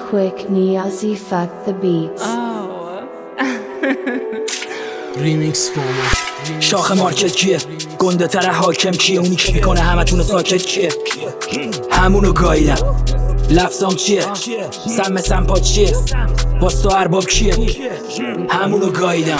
quick Niazi fuck the beats. ریمیکس فورمت. شاخ مارکت کیه؟ گنده تر حاکم کیه؟ اونی که میکنه همتون ساکت کیه؟ همونو گاییدم. لفظام چیه؟ سم سمپا چیه؟ باستو ارباب کیه؟ همونو گاییدم.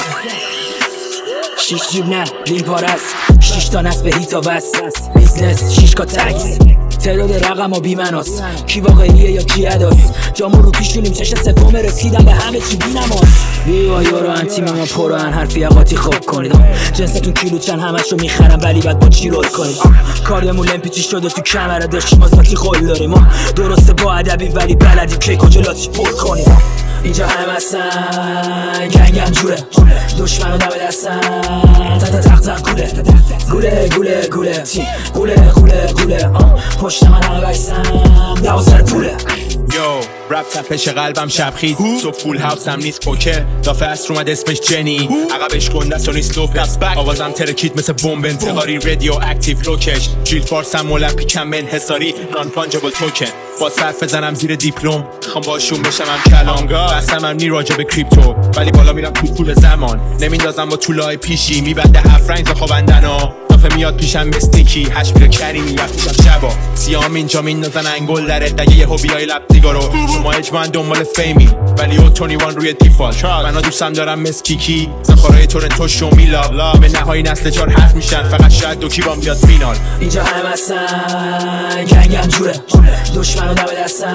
6 جیب نه لین پارست، 6 تا نصب هیتا وست، بیزنس 6 کا تکس، تعداد رقم و بیمناس، کی واقعیه یا کی اداست، جامو رو پیشونیم چش سوم رسیدم به همه چی بی نماز. بیوا یارو انتیمی ما پران حرفی اقاطی خوب کنید، جنستون کیلو چند همش رو میخرم ولی بعد با چی رول کنید. کاریمون لمپیچی شده تو کمره داشتیم آزاتی خول داریم، درسته با ادبی ولی بلدیم که کجا لاتی پر کنیم. اینجا همه هستن گنگم جوره، دشمنو دم دستن تق گوله گوله گوله گوله گوله گوله گوله پشت من همه بایستن 12 پوله. یو رپ تپش قلبم شبخیز، تو فول هاوس هم نیست پوکر، دافه اصر اومد اسمش جنی، عقبش گنده سو نیست لوپس، آوازم ترکید مثل بمب انتقاری، رادیو اکتیو لوکش، جیل فارسم المپیکم منحصاری، نان فانجبل توکن، با صرف بزنم زیر دیپلم، خام باشون بشم هم کلانگا، اصلا هم نی راجع به کریپتو، ولی بالا میرم تو طول زمان، نمیندازم با طولای پیشی، میبنده 7 رنگ خوابندنا، دافه میاد پیشم مستیکی، هش میره کریمی یفتیشم شبا، سیام اینجا میندازن انگل دره دگه یه هوبیای لب دیگارو، شما اجوان دنبال فیمی ولی او 21 روی دیفالت، منو دوستم دارم مس کیکی، زخارای تورنتو شو میلا، به نهایی نسل 4 حرف میشن، فقط شاید دوکی بام بیاد فینال. اینجا همه هستن گنگم جوره، دشمنو دم دستن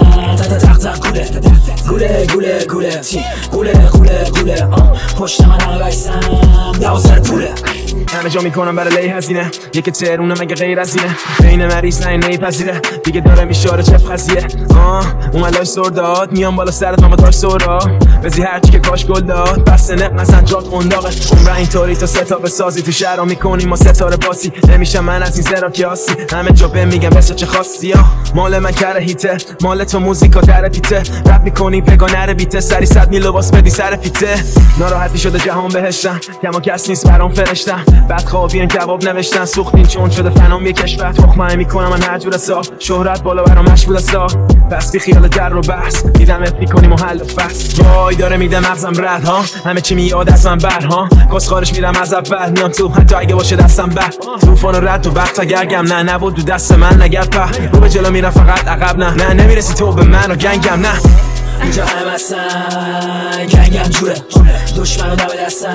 تق گوله گوله گوله گوله گوله گوله گوله پشت من همه بایستن 12 پوله. همه جا میکنم برای لی هزینه، یکی ترونه مگه غیر از اینه، بین مریض نه نیپذیره دیگه داره میشاره چه قضیه. اوملاش سر داد میام بالا سرت ماما داشت سورا بزی هرچی که کاش گل داد، بس نق نزن جات قنداقه، عمره اینطوری تا ستاره سازی تو شهرها میکنیم ما ستاره باسی، نمیشم من از این زرا کیاسی، همه جا به میگم بس چه خاصی ها، مال من کره هیته، مال تو موزیکا در پیته، رپ میکنی بگانه بیته، سری 100 میل لباس بدی سر فیته، ناراحتی شده جهان بهشتم، کما کس نیست برام فرشتم، بعد خوابین جواب نوشتن سوختین چون شده فنام یه کشور، تخمه میکنم من هر جور سا، شهرت بالا برام مشغول سا، بس بی خیال در رو بحث دیدمت میکنیم و حل فصل، وای داره میده مغزم رد ها، همه چی میاد از من بر ها، کسخارش میرم از اول میام تو حتی اگه باشه دستم بر، طوفان و رد و وقت اگرگم نه نبود دو دست من نگرد په، رو به جلو میرم فقط عقب نه نمیرسی تو به من و گنگم نه. اینجا همه هستن گنگم جوره، دشمنو دم دستن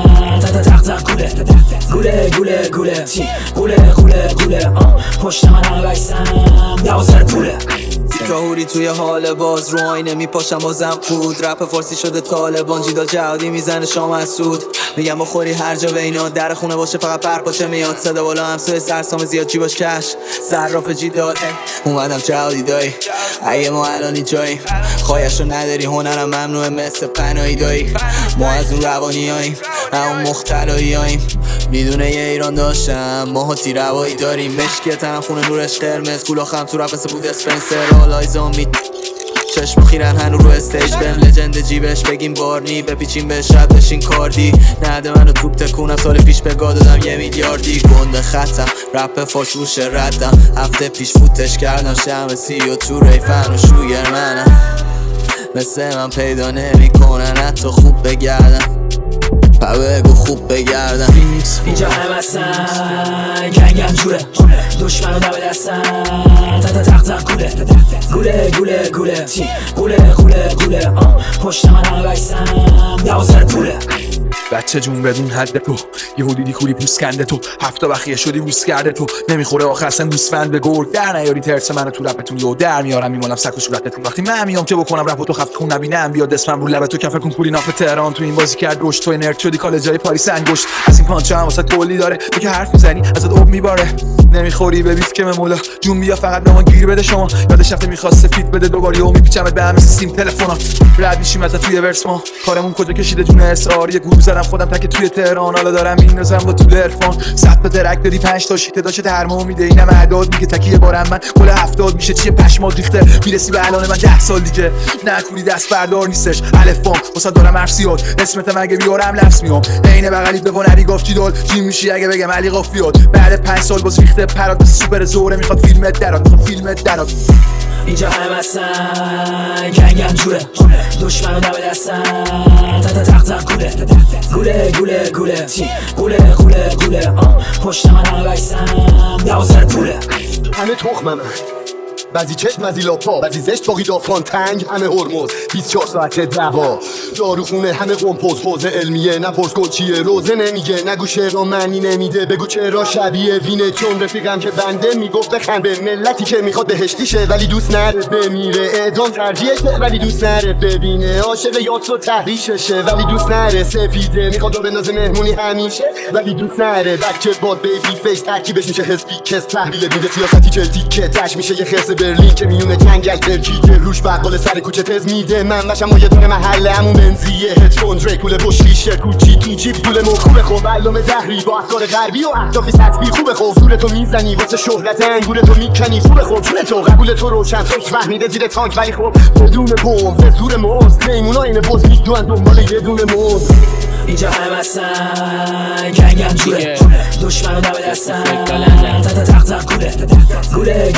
تق گوله گوله گوله گوله گوله گوله گوله پشت من همه بایستن 12 پوله. تاهوری توی حال باز رو آینه میپاشم بازم خود، رپ فارسی شده طالبان جیدال جهادی میزنه شام از سود، میگم بخوری هر جا بینا در خونه باشه فقط پرپاچه میاد صدا بالا همسوی سرسام زیاد جیباش کش صراف جیدال اومدم جهادی دایی اگه ما الانی جاییم خواهش رو نداری هنرم ممنوعه مثل پناهی دایی، ما از اون روانی هاییم همون مختلایی هاییم، میدونه یه ایران داشتم ماهاتی روایی داریم، مشکی تنم خونه نورش قرمز کولا خم تو رفت بود اسپنسر آلای زامبی چشم خیرن هنو رو استیج بهم لجند جیبش بگیم بارنی بپیچیم بهش رد بشین کاردی نده منو توپ تکونم سال پیش به گا دادم 1 میلیاردی گنده خطم رپ فارس روش ردم هفته پیش فوتش کردم شمسی و تو ریفن و شوگر منم مثل من پیدا نمی کنن حتی خوب بگردم بگو خوب بگردم. اینجا همه هستن گنگم جوره، دشمنو دم دستن تق گوله گوله گوله گوله گوله گوله پشت من همه بایستن 12 پوله. بچه جون بدون حد تو یه حدودی کولی پوست کنده تو 7 بخیه شدی بوس کرده تو نمیخوره آخر اصلا گوسفند به گرگ در نیاری ترس منو تو رپتون یو در میارم میمونم سک و صورتتون وقتی من میام چه بکنم رپو تو خفت خون نبینم بیاد اسمم رو لب تو کف کنکوری ناف تهران تو این بازی کرد رشد تو نرد شدی کالجای پاریس انگشت از این پانچه هم واسه کلی داره تو که حرف میزنی ازت آب میباره نمیخوری به بیت که مولا جون بیا فقط به ما گیر بده شما یادش رفته میخواست سفید بده دوباره و میپیچمت به همین سیم تلفنا رد میشیم ازت توی ورس ما کارمون کجا کشیده جون اسرار یه گروه زدم خودم تک توی تهران حالا دارم میندازم با طول عرفان 100 تا درک دادی 5 تا شیته داشته ترمو میده اینم اعداد میگه تکیه بارم من کل 70 میشه چیه پشمات ریخته میرسی به الان من 10 سال دیگه نکوری دست بردار نیستش الفام واسه دارم ارسیاد اسمت مگه بیارم لفظ میام عین بغلیت به نری گفتی دال چی میشی اگه بگم علی قافیات بعد 5 سال باز ریخته میریزه پرات سوپر زوره میخواد فیلمت درات اینجا همه هستن گنگم جوره دشمنو دم دستن تق گوله پشت من همه بکسن 12 پوله همه تخممه بعضی چشم بعضی لاپا بعضی زشت باقی دافان تنگ همه هرمز 24 ساعت دوا داروخونه همه قمپوز حوزه علمیه نپرس گل چیه روزه نمیگه نگو شعرها معنی نمیده بگو چرا شبیه وینه چون رفیقم که بنده میگفت بخند به ملتی که میخواد بهشتیشه ولی دوست نره بمیره اعدام ترجیحشه ولی دوست نره ببینه عاشق یاس و تحریششه ولی دوست نره سفیده میخواد بندازه مهمونی همیشه ولی دوست نره بچه باز بیبی فیس ترکیبش میشه حسبی کس تحویل میده سیاستی که تیکه میشه یه خرس برلین که میونه جنگل ترکیده روش بقال سر کوچه تز میده من بشم ما یه دونه محله همون بنزیه هدفون دریکوله بشی شرکوچی تیچی پول خوبه خوب علامه دهری با افکار غربی و اهداف سطحی خوبه خوب زورتو میزنی واسه شهرت انگورتو میکنی خوبه خوب جونتو قبول تو روشن فکر فهمیده زیر تانک ولی خب بدون بوم به زور موز میمونا این باز میدونن دنبال یه دونه موز اینجا همه هستن گنگم جوره دشمنو دم دستن تق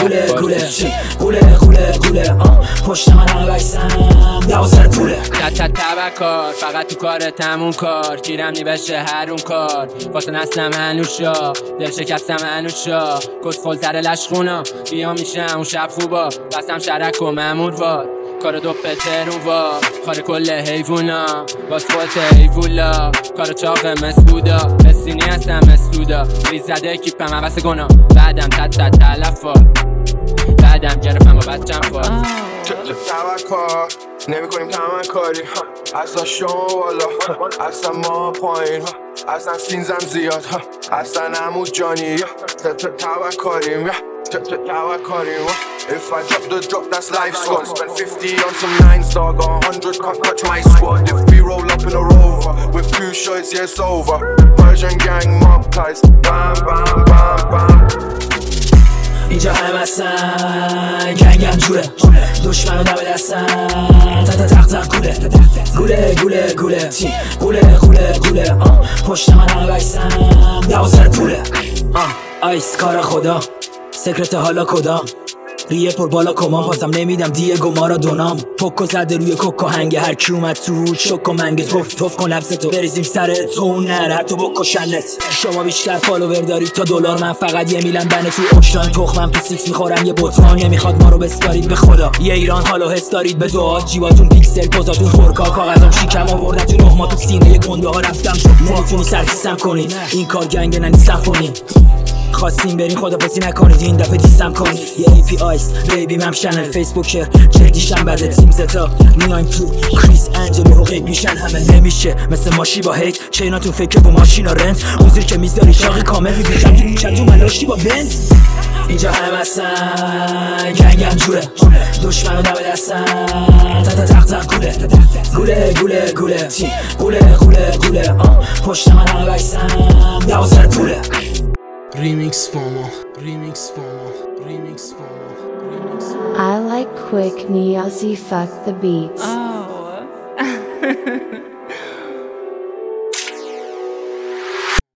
گوله پشت من همه بکسن 12 پوله تبکار فقط تو کار تموم کار گیرم نیبشه هر اون کار واسه نسلم هنوشا دل شکستم هنوشا کسخل تر لشخونا بیا میشم اون شب خوبا بستم شرک و ممور وار کار دو پترون وار خار کل حیوونا باز خودت حیوولا کار چاق مسبودا بسینی هستم مسدودا ریز زده اکیپم عوض گنا بعدم تلفار بعدم گرفتم و بچم فار توکار نمی کنیم تمام کاری اصلا شما والا اصلا ما پایین اصلا سینزم زیاد اصلا عمو جانی توکاریم توکاریم If I drop the drop, that's life squad. Spend 50 on some 9-star, got 100, can't touch my squad. If we roll up in a Rover, with 2 shots, yeah, it's over. Persian gang, mob ties, bam, bam, bam, bam. اینجا همه هستن گنگم جوره دشمنو دم دستن تق گوله پشت من همه بکسن 12 پوله آیس کار خدا سکرت حالا کدام ریه پر بالا کمان پاسم نمیدم دیگو مارادونام پوکو زده روی کوکو هنگه هر کی اومد تو شوکو منگه توف کن لبستو بریزیم سر تو نره تو بکشنت شما بیشتر فالوور دارید تا دلار من فقط یه میلم بنه تو اوکشان تخمم تو سیکس میخورم یه بوتان نمیخواد ما رو بسپارید به خدا یه ایران حالو حس دارید به دعا جیواتون پیکسل پوزاتون خورکا کاغذام شیکم آوردن تو نهما تو سینه گنده ها رفتم نمیتونی سرکیسم کنی این کار گنگ ننیستم کنی خواستیم بریم خدافظی نکنید این دفعه دیستم کنید یه ایپی آیس بیبی مم شنل فیسبوکر جدیشم بده تیم زتا میایم تو کریس انجلی و غیب میشن همه نمیشه مثل ماشی با هیت چیناتون فکر با ماشینا رنت موزیر که میذاری چاقی کامل میبیشم تو میچن تو ملاشتی با بنز اینجا همه هستن گنگم جوره دشمنو دم دستن تق گوله پشت من همه بکسن 12 پوله Remix FOMO. I like quick Niazi fuck the beats.